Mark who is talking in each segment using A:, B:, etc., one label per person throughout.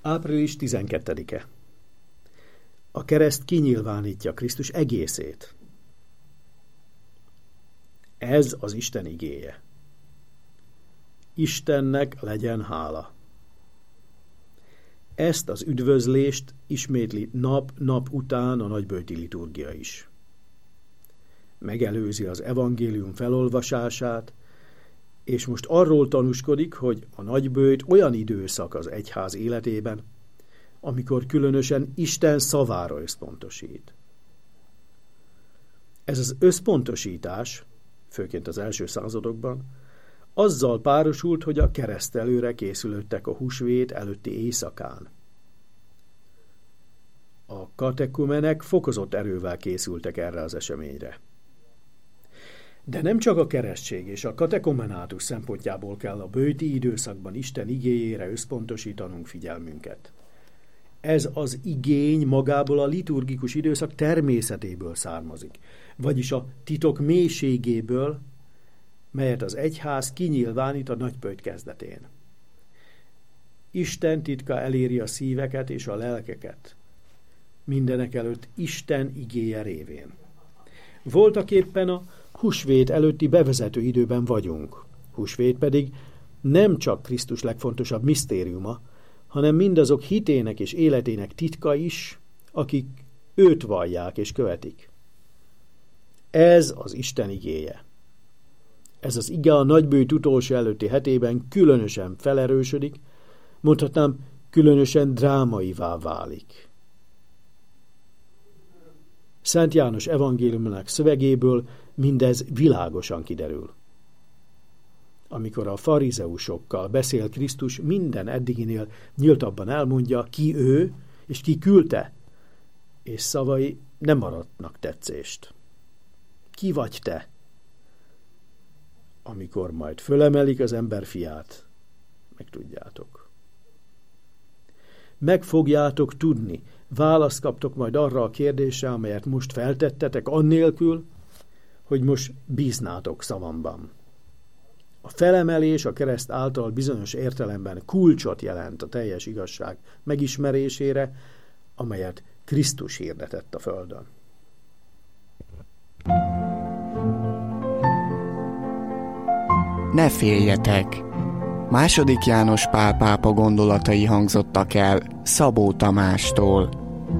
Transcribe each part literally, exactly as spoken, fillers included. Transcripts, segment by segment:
A: április tizenkettedike. A kereszt kinyilvánítja Krisztus egészét. Ez az Isten igéje. Istennek legyen hála. Ezt az üdvözlést ismétli nap-nap után a nagyböjti liturgia is. Megelőzi az evangélium felolvasását, és most arról tanúskodik, hogy a nagyböjt olyan időszak az egyház életében, amikor különösen Isten szavára összpontosít. Ez az összpontosítás, főként az első századokban, azzal párosult, hogy a keresztelőre készülöttek a húsvét előtti éjszakán. A katekumenek fokozott erővel készültek erre az eseményre. De nem csak a keresztség és a katekumenátus szempontjából kell a böjti időszakban Isten igéjére összpontosítanunk figyelmünket. Ez az igény magából a liturgikus időszak természetéből származik, vagyis a titok mélységéből, melyet az egyház kinyilvánít a nagyböjt kezdetén. Isten titka eléri a szíveket és a lelkeket, mindenek előtt Isten igéje révén. Voltaképpen a húsvét előtti bevezető időben vagyunk. Húsvét pedig nem csak Krisztus legfontosabb misztériuma, hanem mindazok hitének és életének titka is, akik őt vallják és követik. Ez az Isten igéje. Ez az ige a nagyböjt utolsó előtti hetében különösen felerősödik, mondhatnám, különösen drámaivá válik. Szent János evangéliumának szövegéből mindez világosan kiderül. Amikor a farizeusokkal beszél Krisztus, minden eddiginél nyíltabban elmondja, ki ő, és ki küldte, és szavai nem maradnak tetszést. Ki vagy te? Amikor majd fölemelik az ember fiát, megtudjátok. Meg fogjátok tudni, választ kaptok majd arra a kérdésre, amelyet most feltettetek, annélkül, hogy most bíznátok szavamban. A felemelés a kereszt által bizonyos értelemben kulcsot jelent a teljes igazság megismerésére, amelyet Krisztus hirdetett a földön.
B: Ne féljetek! Második János Pál pápa gondolatai hangzottak el Szabó Tamástól.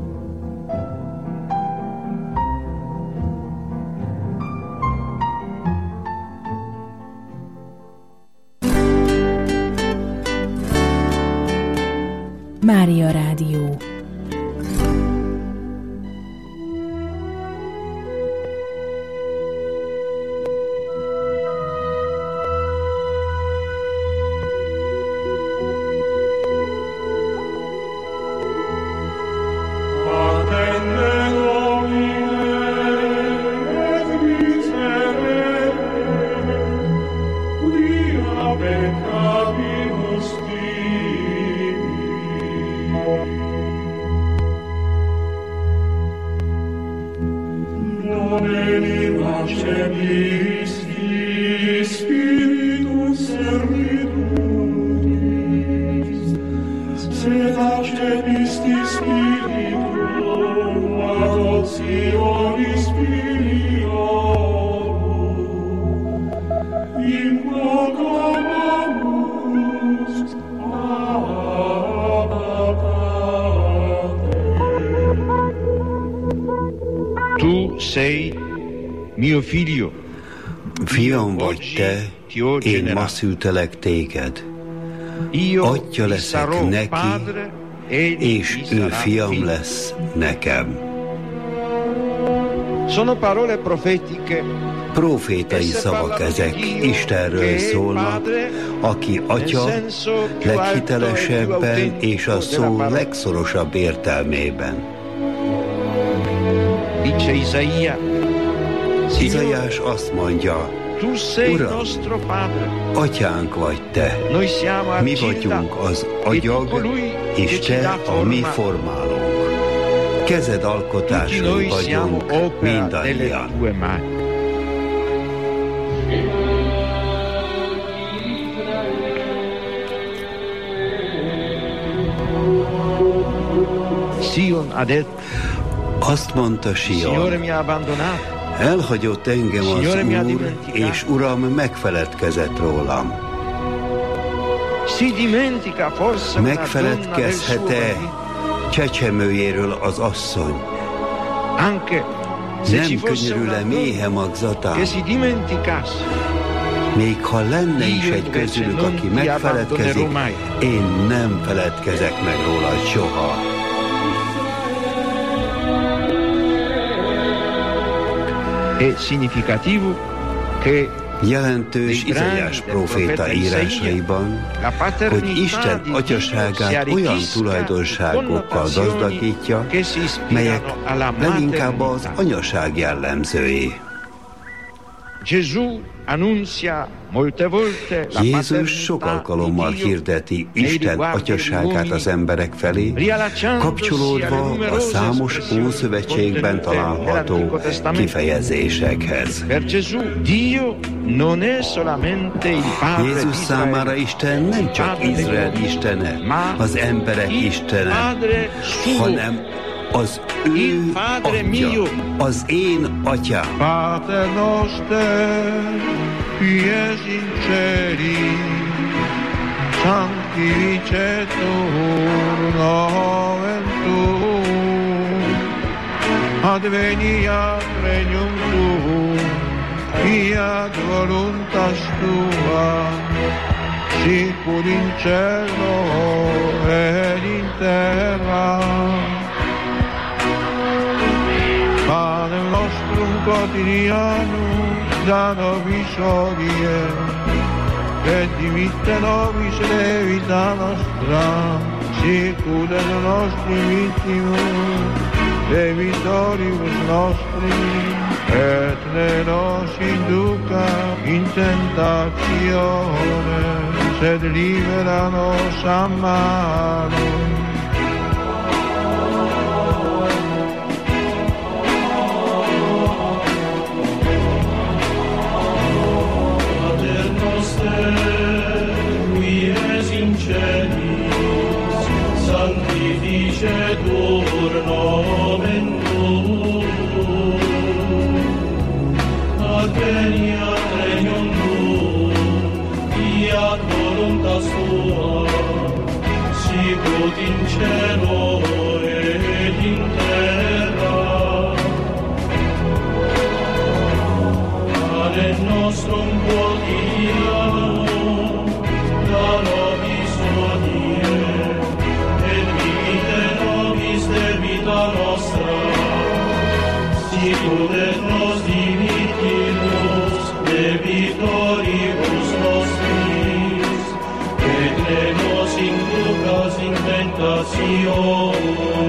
C: Mária Rádió.
D: Tu sei mio figlio.
E: Fiam vagy te, én ma szültelek téged. Atya leszek neki, és ő fiam lesz nekem.
D: Sono parole profetiche.
E: Profétai szavak ezek, Istenről szólnak, aki Atya leghitelesebben és a szó legszorosabb értelmében.
D: Dice Isaia.
E: Izaiás azt mondja, Uram, atyánk vagy te, mi vagyunk az agyag, és te a mi formálónk. Kezed alkotásai vagyunk mindannyian.
D: Sion ha detto,
E: Azt mondta
D: Signore
E: Sion,
D: mi ha abbandonato,
E: elhagyott engem az
D: Signore mi ha
E: Úr,
D: dimenticato.
E: és Uram megfeledkezett rólam.
D: si dimentica forse una donna del suo
E: Megfeledkezhet-e
D: marito?
E: csecsemőjéről az asszony?
D: Anche se ci
E: Nem
D: fosse una
E: könyörül-e méhe
D: donna
E: magzatán?
D: che si dimenticasse,
E: Még ha lenne is
D: Io
E: egy
D: invece
E: közülük,
D: non
E: aki
D: ti
E: megfeledkezik,
D: abbandonerò mai.
E: én nem feledkezek meg rólad soha.
D: è significativo che
E: Jelentős Izaiás próféta írásaiban, hogy Isten atyaságát olyan tulajdonságokkal gazdagítja, melyek leginkább az anyaság jellemzői.
D: Gesù annunzia molte volte la
E: Jézus sok
D: paternità
E: alkalommal
D: di Dio
E: hirdeti
D: nei
E: Isten
D: riguardi degli
E: atyaságát
D: uomini,
E: az emberek felé, kapcsolódva a számos Ószövetségben található kifejezésekhez.
D: Per Gesù Dio non è solamente il Padre di
E: Jézus számára
D: Israele,
E: Isten nem csak Izrael istene, az emberek
D: il
E: istene,
D: Padre suo,
E: hanem az ő
D: Il Padre
E: atya,
D: mio.
E: az én atyám.
F: Pater noster, qui es in celi, sanctificetur nomen tuum, adveniat regnum tuum, fiat voluntas tua, sicur in cielo ed in terra. Pane nostrum quotidianum da nobis hodie, et dimitte nobis levita nostra, sicur et nostri vittimus, debitoribus nostri, et ne nos induca in tentatione, sed libera nos a malo.
G: Sanctificetur nomen tuum, adveniat regnum tuum, fiat voluntas tua, sicut in cielo et in terra. Panem nostrum quotidianum da nobis hodie, et dimitte nobis debita nostra, sicut et nos dimittimus debitoribus nostris, et ne nos inducas in tentationem,